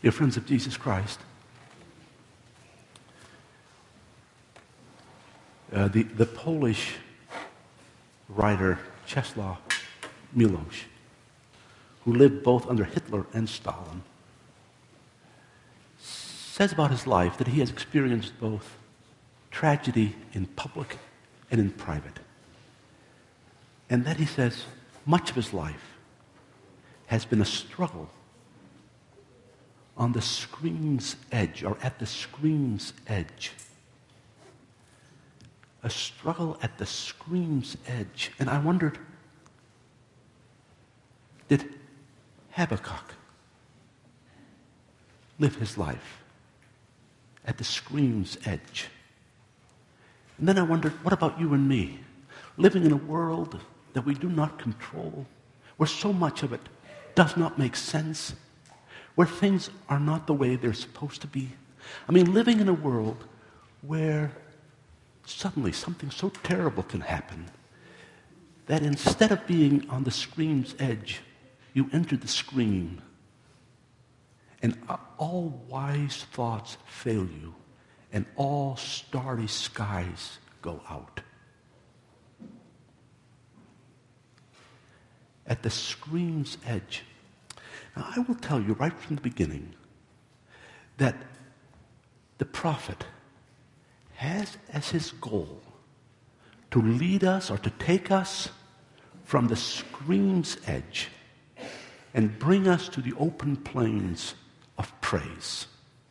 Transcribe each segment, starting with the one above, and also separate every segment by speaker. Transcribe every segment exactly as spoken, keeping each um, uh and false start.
Speaker 1: Dear friends of Jesus Christ, uh, the, the Polish writer Czesław Miłosz, who lived both under Hitler and Stalin, says about his life that he has experienced both tragedy in public and in private. And that, he says, much of his life has been a struggle on the scream's edge, or at the scream's edge. A struggle at the scream's edge. And I wondered, did Habakkuk live his life at the scream's edge? And then I wondered, what about you and me? Living in a world that we do not control, where so much of it does not make sense, where things are not the way they're supposed to be. I mean, living in a world where suddenly something so terrible can happen that instead of being on the scream's edge, you enter the scream, and all wise thoughts fail you, and all starry skies go out. At the scream's edge. Now, I will tell you right from the beginning that the prophet has as his goal to lead us or to take us from the scream's edge and bring us to the open plains of praise.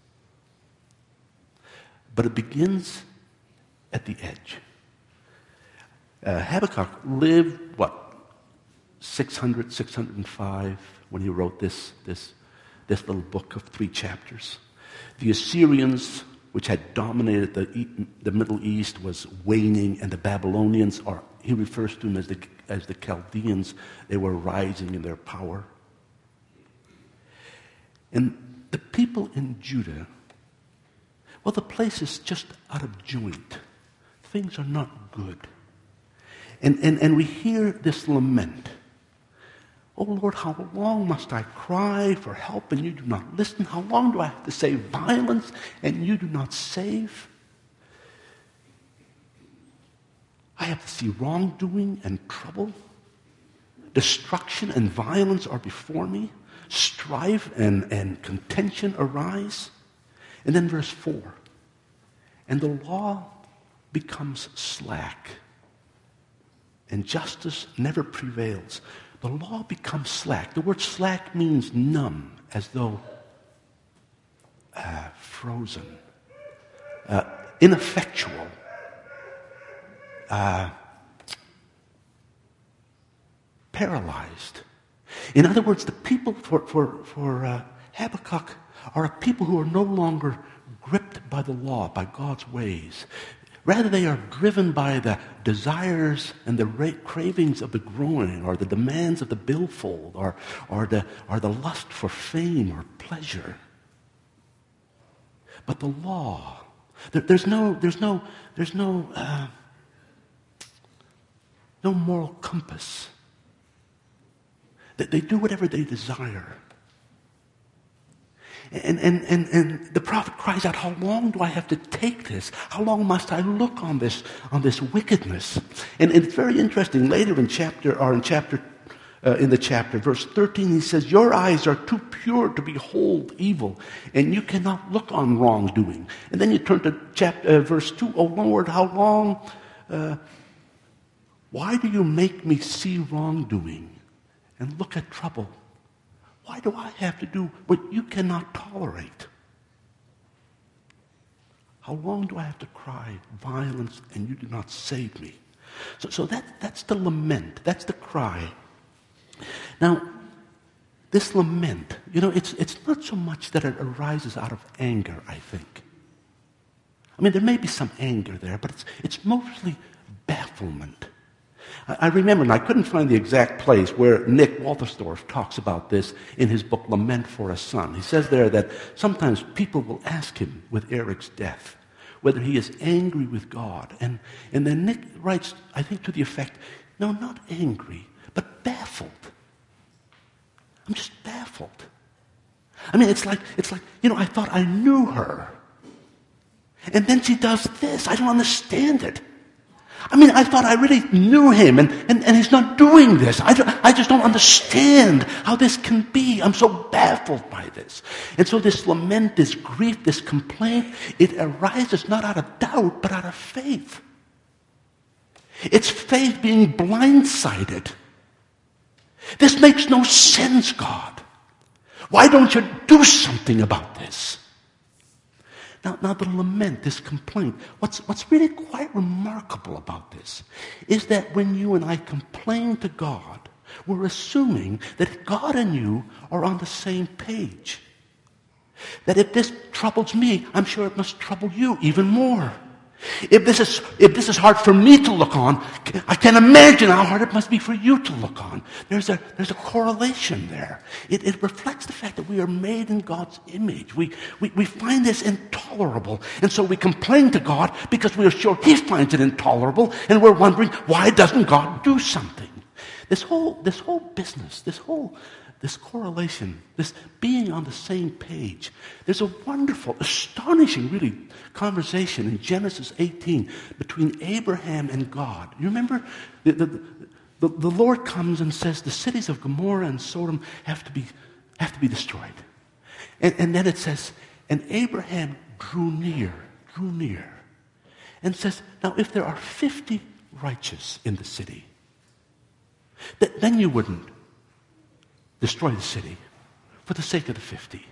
Speaker 1: But it begins at the edge. Uh, Habakkuk lived, what, six hundred, six hundred five when he wrote this, this, this little book of three chapters. The Assyrians, which had dominated the, the Middle East, was waning, and the Babylonians, or he refers to them as the, as the Chaldeans, they were rising in their power. And the people in Judah, well, the place is just out of joint. Things are not good. And, and, and we hear this lament. Oh Lord, how long must I cry for help and you do not listen? How long do I have to say violence and you do not save? I have to see wrongdoing and trouble. Destruction and violence are before me. Strife and, and contention arise. And then verse four. And the law becomes slack, and justice never prevails. The law becomes slack. The word slack means numb, as though uh, frozen, uh, ineffectual, uh, paralyzed. In other words, the people for, for, for uh, Habakkuk are a people who are no longer gripped by the law, by God's ways. Rather, they are driven by the desires and the ra- cravings of the growing, or the demands of the billfold, or, or, the, or the lust for fame or pleasure. But the law, there, there's no, there's no, there's no, uh, no moral compass. That they do whatever they desire. And, and, and, and the prophet cries out, how long do I have to take this? How long must I look on this, on this wickedness? And, and it's very interesting. Later in chapter, or in chapter, uh, in the chapter, verse thirteen, he says, your eyes are too pure to behold evil, and you cannot look on wrongdoing. And then you turn to chapter, uh, verse two, oh Lord, how long, uh, why do you make me see wrongdoing and look at trouble? Why do I have to do what you cannot tolerate? How long do I have to cry violence and you do not save me? So, so that, that's the lament. That's the cry. Now, this lament, you know, it's, it's not so much that it arises out of anger, I think. I mean, there may be some anger there, but it's, it's mostly bafflement. I remember, and I couldn't find the exact place, where Nick Walterstorff talks about this in his book, Lament for a Son. He says there that sometimes people will ask him with Eric's death whether he is angry with God. And, and then Nick writes, I think to the effect, no, not angry, but baffled. I'm just baffled. I mean, it's like, it's like, you know, I thought I knew her. And then she does this. I don't understand it. I mean, I thought I really knew him, and, and, and he's not doing this. I, I just don't understand how this can be. I'm so baffled by this. And so this lament, this grief, this complaint, it arises not out of doubt, but out of faith. It's faith being blindsided. This makes no sense, God. Why don't you do something about this? Now, now the lament, this complaint, what's, what's really quite remarkable about this is that when you and I complain to God, we're assuming that God and you are on the same page. That if this troubles me, I'm sure it must trouble you even more. If this is if this is hard for me to look on, I can imagine how hard it must be for you to look on. There's a there's a correlation there. It, it reflects the fact that we are made in God's image. We, we we find this intolerable, and so we complain to God because we are sure He finds it intolerable, and we're wondering why doesn't God do something? This whole this whole business, this whole this correlation, this being on the same page. There's a wonderful, astonishing, really, conversation in Genesis eighteen between Abraham and God. You remember? The, the, the, the Lord comes and says the cities of Gomorrah and Sodom have to be, have to be destroyed. And, and then it says, and Abraham drew near, drew near, and says, now if there are fifty righteous in the city, th- then you wouldn't destroy the city for the sake of the fifty.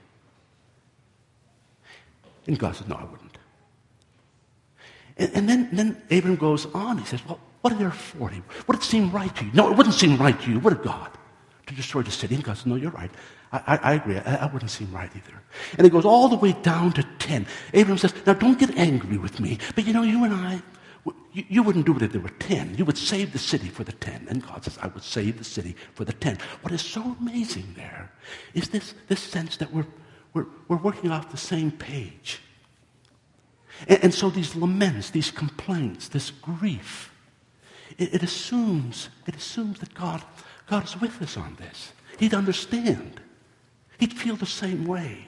Speaker 1: And God said, no, I wouldn't. And, and then, then Abraham goes on. He says, well, what if there are forty? Would it seem right to you? No, it wouldn't seem right to you, would it, God, to destroy the city? And God said, no, you're right. I, I, I agree. I, I wouldn't seem right either. And it goes all the way down to ten. Abraham says, now don't get angry with me, but you know, you and I, You, you wouldn't do it if there were ten. You would save the city for the ten. And God says, I would save the city for the ten. What is so amazing there is this, this sense that we're, we're, we're working off the same page. And, and so these laments, these complaints, this grief, it, it assumes, it assumes that God, God is with us on this. He'd understand. He'd feel the same way.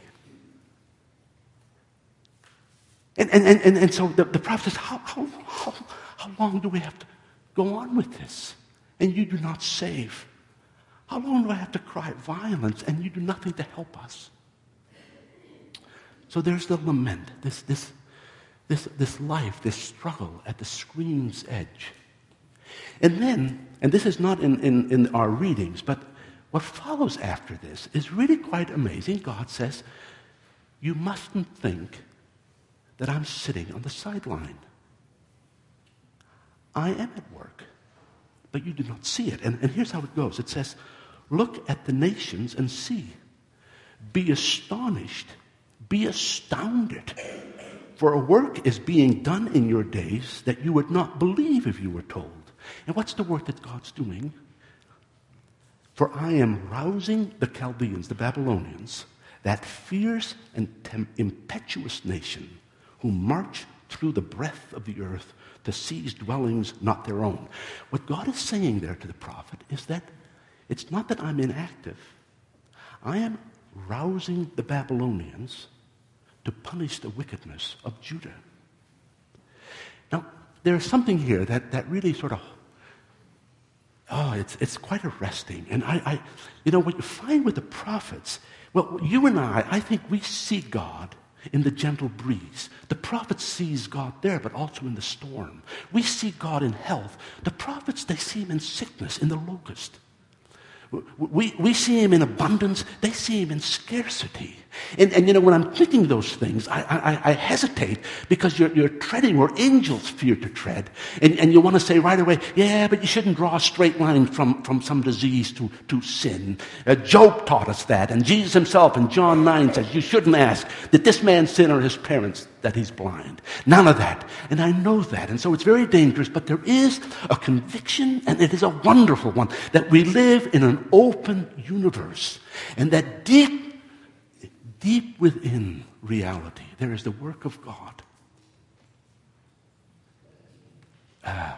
Speaker 1: And, and, and, and so the, the prophet says, how, how, how, how long do we have to go on with this? And you do not save. How long do I have to cry violence and you do nothing to help us? So there's the lament, this, this, this, this life, this struggle at the scream's edge. And then, and this is not in, in, in our readings, but what follows after this is really quite amazing. God says, you mustn't think that I'm sitting on the sideline. I am at work, but you do not see it. And, and here's how it goes. It says, look at the nations and see. Be astonished. Be astounded. For a work is being done in your days that you would not believe if you were told. And what's the work that God's doing? For I am rousing the Chaldeans, the Babylonians, that fierce and tem- impetuous nation, who march through the breadth of the earth to seize dwellings not their own. What God is saying there to the prophet is that it's not that I'm inactive. I am rousing the Babylonians to punish the wickedness of Judah. Now, there's something here that, that really sort of, oh, it's, it's quite arresting. And I, I, you know, what you find with the prophets, well, you and I, I think we see God in the gentle breeze. The prophet sees God there, but also in the storm. We see God in health. The prophets, they see him in sickness, in the locust. We, we see him in abundance. They see him in scarcity. And, and you know, when I'm thinking those things, I, I, I hesitate because you're, you're treading where angels fear to tread. And, and you want to say right away, yeah, but you shouldn't draw a straight line from, from some disease to, to sin. Uh, Job taught us that. And Jesus himself in John nine says, you shouldn't ask, did this man sin or his parents that he's blind? None of that. And I know that. And so it's very dangerous. But there is a conviction, and it is a wonderful one, that we live in an open universe. And that deep Deep within reality, there is the work of God. Uh,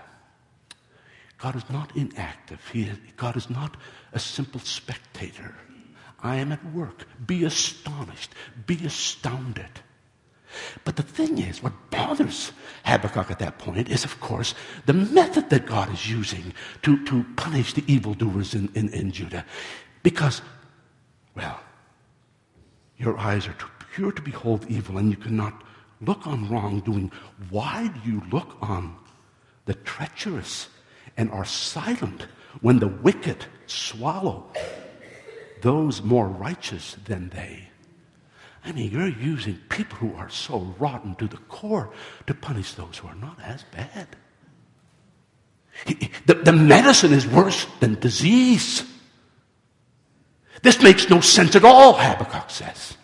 Speaker 1: God is not inactive. He is, God is not a simple spectator. I am at work. Be astonished. Be astounded. But the thing is, what bothers Habakkuk at that point is, of course, the method that God is using to, to punish the evildoers in, in, in Judah. Because, well, your eyes are too pure to behold evil, and you cannot look on wrongdoing. Why do you look on the treacherous and are silent when the wicked swallow those more righteous than they? I mean, you're using people who are so rotten to the core to punish those who are not as bad. The, the medicine is worse than disease. This makes no sense at all, Habakkuk says.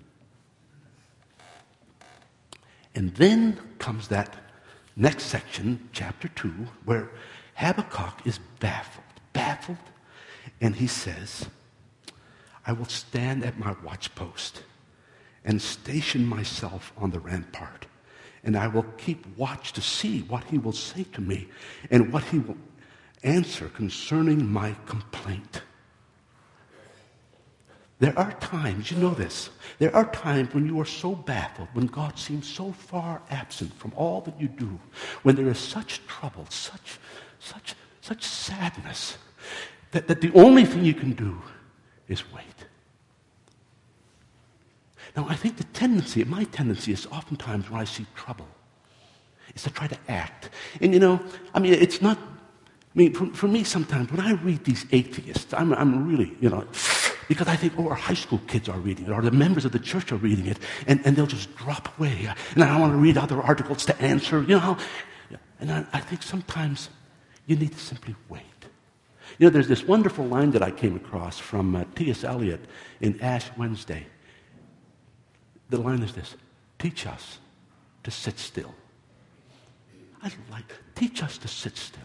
Speaker 1: And then comes that next section, chapter two, where Habakkuk is baffled, baffled, and he says, I will stand at my watchpost and station myself on the rampart, and I will keep watch to see what he will say to me and what he will answer concerning my complaint. There are times, you know this, there are times when you are so baffled, when God seems so far absent from all that you do, when there is such trouble, such, such, such sadness, that, that the only thing you can do is wait. Now, I think the tendency, my tendency is oftentimes when I see trouble, is to try to act. And you know, I mean, it's not, I mean, for, for me sometimes, when I read these atheists, I'm, I'm really, you know, because I think, oh, our high school kids are reading it, or the members of the church are reading it, and, and they'll just drop away. And I want to read other articles to answer, you know how, and I, I think sometimes you need to simply wait. You know, there's this wonderful line that I came across from uh, T S Eliot in Ash Wednesday. The line is this: teach us to sit still. I like, teach us to sit still.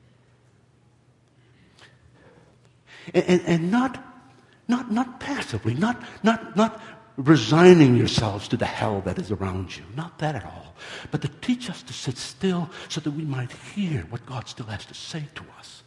Speaker 1: And, and, and not, not, not passively, not, not, not resigning yourselves to the hell that is around you. Not that at all. But to teach us to sit still so that we might hear what God still has to say to us.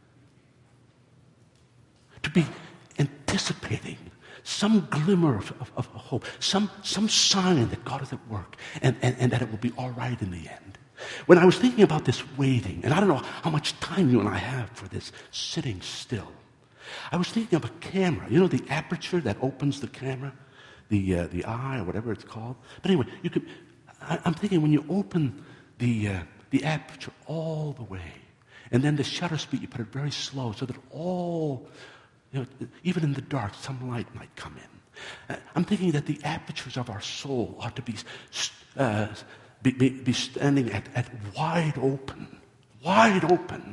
Speaker 1: To be anticipating some glimmer of, of, of hope, some, some sign that God is at work, and, and, and that it will be all right in the end. When I was thinking about this waiting, and I don't know how much time you and I have for this sitting still, I was thinking of a camera. You know the aperture that opens the camera? The, uh, the eye, or whatever it's called? But anyway, you could, I, I'm thinking when you open the, uh, the aperture all the way, and then the shutter speed, you put it very slow so that all, you know, even in the dark, some light might come in. Uh, I'm thinking that the apertures of our soul ought to be uh, be, be, be standing at, at wide open, wide open,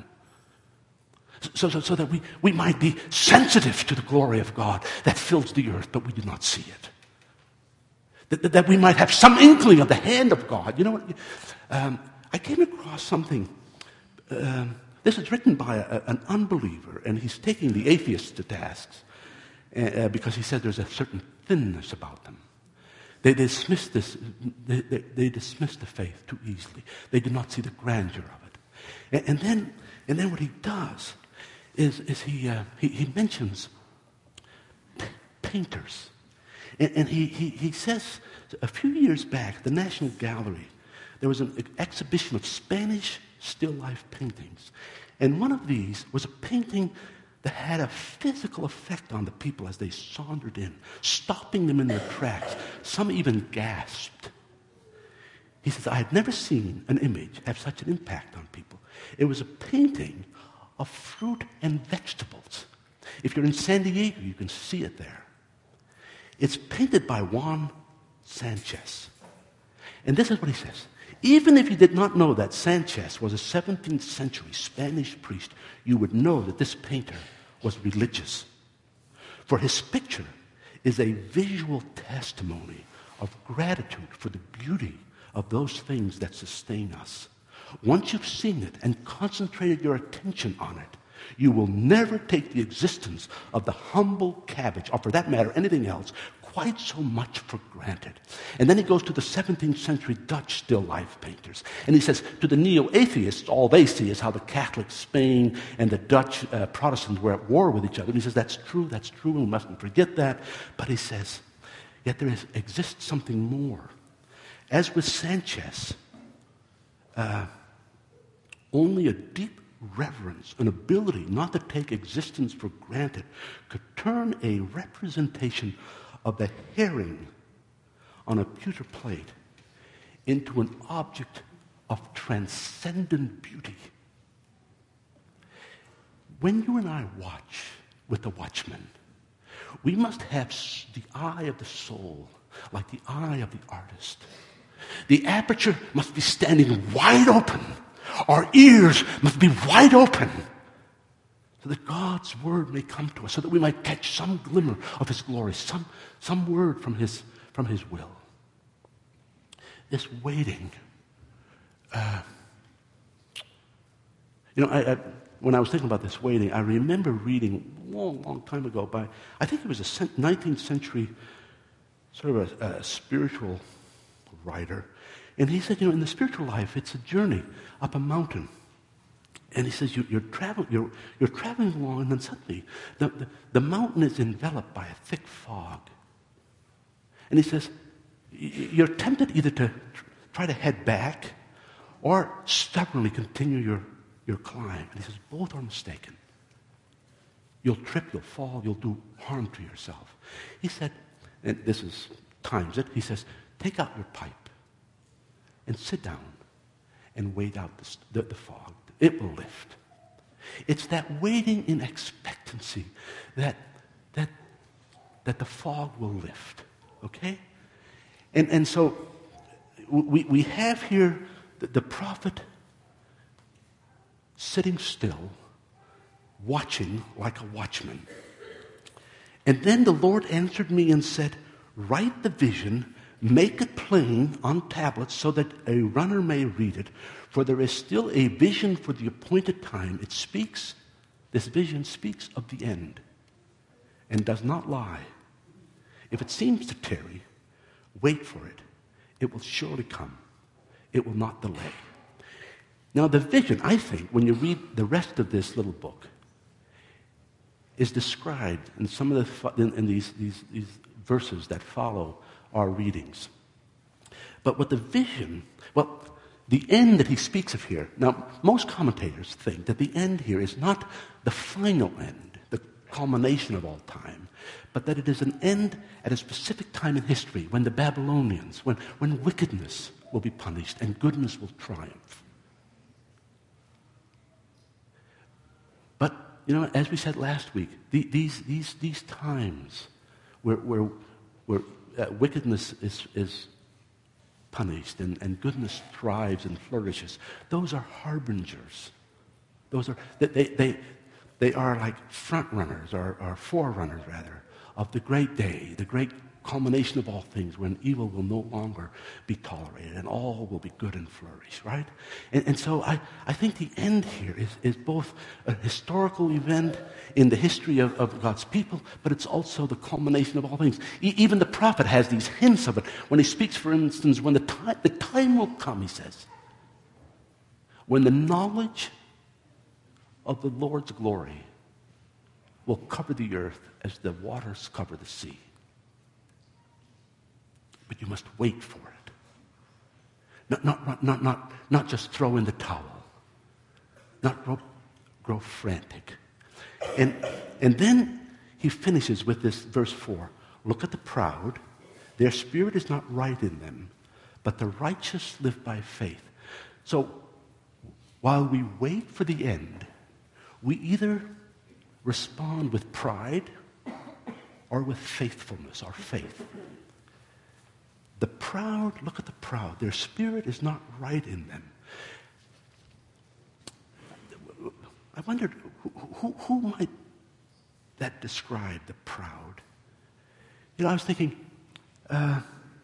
Speaker 1: so, so, so that we, we might be sensitive to the glory of God that fills the earth, but we do not see it. That, that, that we might have some inkling of the hand of God. You know what? Um, I came across something. Um, This is written by a, an unbeliever, and he's taking the atheists to tasks uh, because he said there's a certain thinness about them. They dismiss this. They, they, they dismiss the faith too easily. They do not see the grandeur of it. And, and then, and then what he does is, is he, uh, he he mentions p- painters, and, and he, he he says a few years back, the National Gallery, there was an exhibition of Spanish still life paintings. And one of these was a painting that had a physical effect on the people as they sauntered in, stopping them in their tracks. Some even gasped. He says, I had never seen an image have such an impact on people. It was a painting of fruit and vegetables. If you're in San Diego, you can see it there. It's painted by Juan Sanchez. And this is what he says. Even if you did not know that Sanchez was a seventeenth century Spanish priest, you would know that this painter was religious. For his picture is a visual testimony of gratitude for the beauty of those things that sustain us. Once you've seen it and concentrated your attention on it, you will never take the existence of the humble cabbage, or for that matter, anything else, quite so much for granted. And then he goes to the seventeenth century Dutch still life painters. And he says, to the neo-atheists, all they see is how the Catholic Spain and the Dutch uh, Protestants were at war with each other. And he says, that's true, that's true, and we mustn't forget that. But he says, yet there is, exists something more. As with Sanchez, uh, only a deep reverence, an ability not to take existence for granted, could turn a representation of the herring on a pewter plate into an object of transcendent beauty. When you and I watch with the Watchman, we must have the eye of the soul, like the eye of the artist. The aperture must be standing wide open. Our ears must be wide open so that God's word may come to us, so that we might catch some glimmer of his glory, some, some word from his, from his will. This waiting. Uh, you know, I, I, when I was thinking about this waiting, I remember reading a long, long time ago by, I think it was a nineteenth century sort of a, a spiritual writer. And he said, you know, in the spiritual life, it's a journey up a mountain. And he says, you, you're, travel, you're, you're traveling along, and then suddenly the, the, the mountain is enveloped by a thick fog. And he says, you're tempted either to try to head back or stubbornly continue your, your climb. And he says, both are mistaken. You'll trip, you'll fall, you'll do harm to yourself. He said, and this is times it, he says, take out your pipe and sit down and wait out the, the, the fog. It will lift. It's that waiting in expectancy that, that, that the fog will lift, okay? And, and so we, we have here the, the prophet sitting still, watching like a watchman. And then the Lord answered me and said, write the vision, make it plain on tablets so that a runner may read it, for there is still a vision for the appointed time. It speaks, this vision speaks of the end and does not lie. If it seems to tarry, wait for it. It will surely come. It will not delay. Now the vision, I think, when you read the rest of this little book, is described in some of the in, in these, these, these verses that follow our readings. But what the vision, well, the end that he speaks of here, now most commentators think that the end here is not the final end, the culmination of all time, but that it is an end at a specific time in history when the Babylonians, when, when wickedness will be punished and goodness will triumph. But, you know, as we said last week, the, these, these, these times where, where, where uh, wickedness is, is punished and, and goodness thrives and flourishes, those are harbingers. Those are, they, they, they are like front runners, or, or forerunners rather, of the great day, the great culmination of all things when evil will no longer be tolerated and all will be good and flourish, right? And, and so I, I think the end here is, is both a historical event in the history of, of God's people, but it's also the culmination of all things. E- even the prophet has these hints of it when he speaks, for instance, when the time, the time will come, he says, when the knowledge of the Lord's glory will cover the earth as the waters cover the sea. But you must wait for it. Not, not, not, not, not, not just throw in the towel. Not grow, grow frantic. And, and then he finishes with this verse four. Look at the proud. Their spirit is not right in them, but the righteous live by faith. So while we wait for the end, we either respond with pride or with faithfulness or faith. The proud, look at the proud. Their spirit is not right in them. I wondered, who, who, who might that describe, the proud? You know, I was thinking, uh,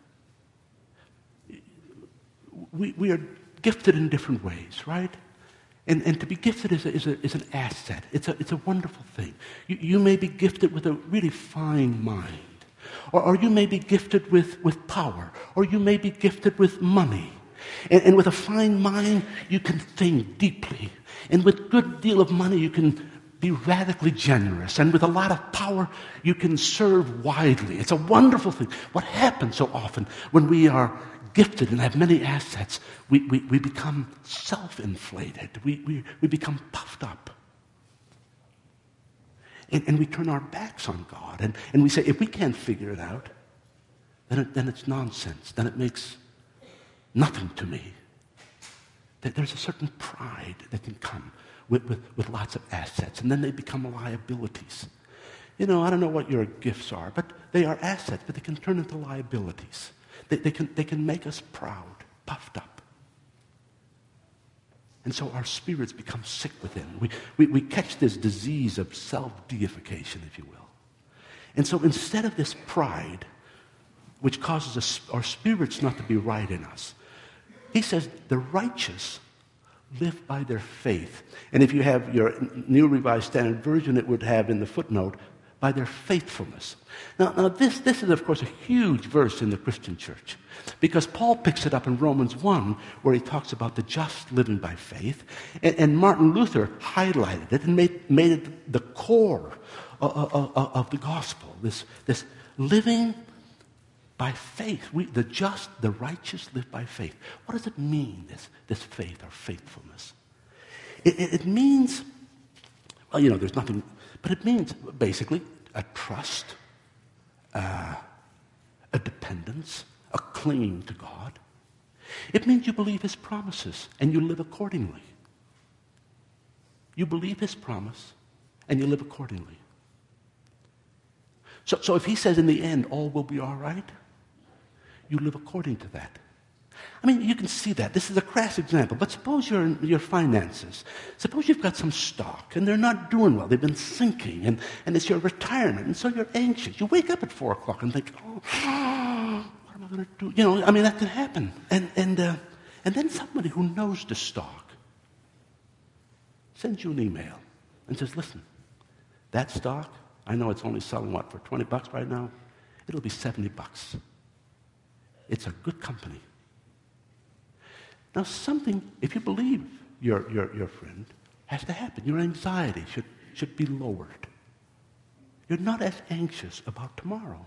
Speaker 1: we, we are gifted in different ways, right? And, and to be gifted is, a, is, a, is an asset. It's a, it's a wonderful thing. You, you may be gifted with a really fine mind. Or, or you may be gifted with, with power. Or you may be gifted with money. And, and with a fine mind, you can think deeply. And with a good deal of money, you can be radically generous. And with a lot of power, you can serve widely. It's a wonderful thing. What happens so often when we are gifted and have many assets, we, we, we become self-inflated. We, we, we become puffed up. And, and we turn our backs on God. And, and we say, if we can't figure it out, then, it, then it's nonsense. Then it makes nothing to me. That there's a certain pride that can come with, with, with lots of assets. And then they become liabilities. You know, I don't know what your gifts are, but they are assets, but they can turn into liabilities. They, they, can, they can make us proud, puffed up. And so our spirits become sick within. We, we, we catch this disease of self-deification, if you will. And so instead of this pride, which causes us, our spirits not to be right in us, he says the righteous live by their faith. And if you have your New Revised Standard Version, it would have in the footnote, by their faithfulness. Now, now this, this is, of course, a huge verse in the Christian church, because Paul picks it up in Romans one, where he talks about the just living by faith, and, and Martin Luther highlighted it and made, made it the core of, of, of the gospel, this, this living by faith. We, the just, the righteous live by faith. What does it mean, this, this faith or faithfulness? It, it, it means, well, you know, there's nothing... But it means, basically, a trust, uh, a dependence, a clinging to God. It means you believe his promises and you live accordingly. You believe his promise and you live accordingly. So, so if he says in the end, all will be all right, you live according to that. I mean, you can see that. This is a crass example, but suppose you're in your finances. Suppose you've got some stock, and they're not doing well. They've been sinking, and, and it's your retirement, and so you're anxious. You wake up at four o'clock and think, oh, what am I going to do? You know, I mean, that can happen. And, and, uh, and then somebody who knows the stock sends you an email and says, listen, that stock, I know it's only selling, what, for twenty bucks right now? It'll be seventy bucks. It's a good company. Now something, if you believe your, your, your friend, has to happen. Your anxiety should, should be lowered. You're not as anxious about tomorrow.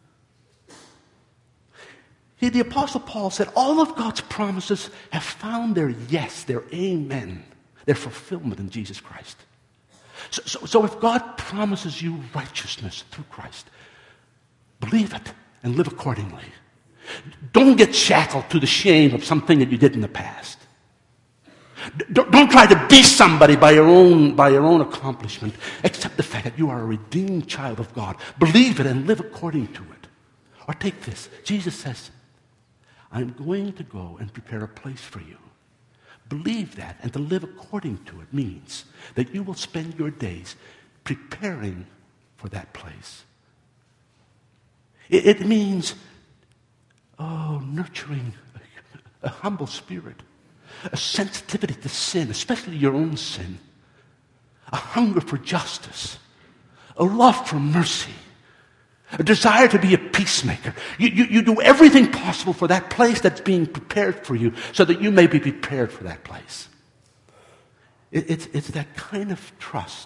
Speaker 1: See, the Apostle Paul said all of God's promises have found their yes, their amen, their fulfillment in Jesus Christ. So, so, so if God promises you righteousness through Christ, believe it and live accordingly. Don't get shackled to the shame of something that you did in the past. Don't, don't try to be somebody by your own by your own accomplishment. Accept the fact that you are a redeemed child of God. Believe it and live according to it. Or take this. Jesus says, I'm going to go and prepare a place for you. Believe that, and to live according to it means that you will spend your days preparing for that place. It, it means Oh, nurturing a, a humble spirit, a sensitivity to sin, especially your own sin, a hunger for justice, a love for mercy, a desire to be a peacemaker. You, you, you do everything possible for that place that's being prepared for you so that you may be prepared for that place. It, it's, it's that kind of trust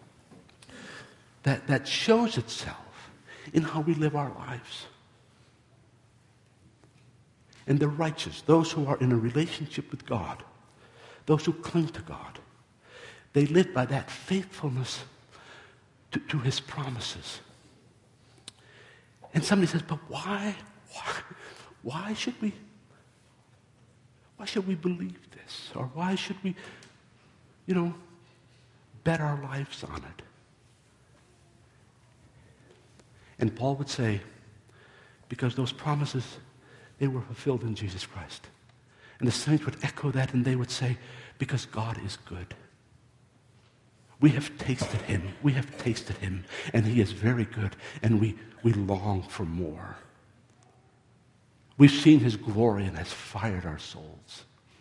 Speaker 1: that, that shows itself in how we live our lives. And the righteous, those who are in a relationship with God, those who cling to God, they live by that faithfulness to, to his promises. And somebody says, but why, why, why should we, why should we believe this? Or why should we, you know, bet our lives on it? And Paul would say, because those promises, they were fulfilled in Jesus Christ. And the saints would echo that and they would say, because God is good. We have tasted him. We have tasted him. And he is very good. And we, we long for more. We've seen his glory and has fired our souls.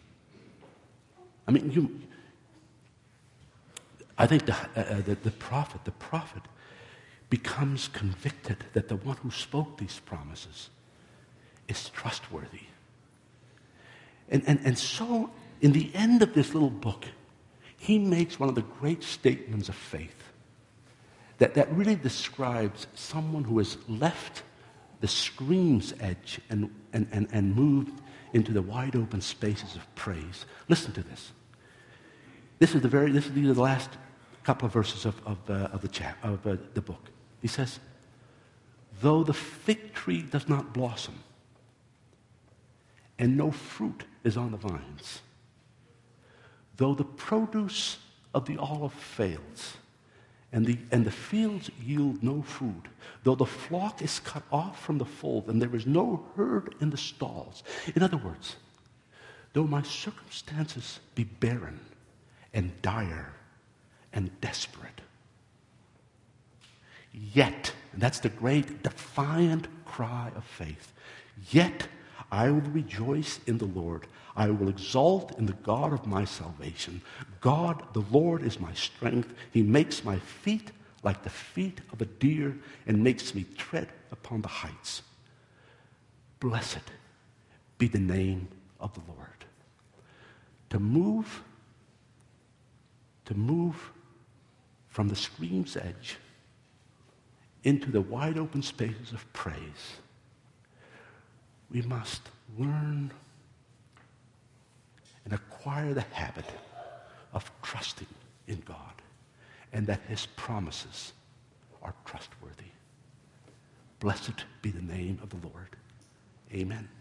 Speaker 1: I mean, you... I think the, uh, the, the prophet, the prophet becomes convicted that the one who spoke these promises is trustworthy. And, and, and so, in the end of this little book, he makes one of the great statements of faith that, that really describes someone who has left the scream's edge and, and, and, and moved into the wide open spaces of praise. Listen to this. This is the very. This is these are the last couple of verses of of, uh, of the chap of uh, the book. He says, "Though the fig tree does not blossom, and no fruit is on the vines, though the produce of the olive fails, and the and the fields yield no food, though the flock is cut off from the fold, and there is no herd in the stalls." In other words, though my circumstances be barren and dire and desperate, yet, and that's the great defiant cry of faith, yet I will rejoice in the Lord. I will exult in the God of my salvation. God, the Lord, is my strength. He makes my feet like the feet of a deer and makes me tread upon the heights. Blessed be the name of the Lord. To move, to move from the scream's edge into the wide open spaces of praise, we must learn and acquire the habit of trusting in God and that his promises are trustworthy. Blessed be the name of the Lord. Amen.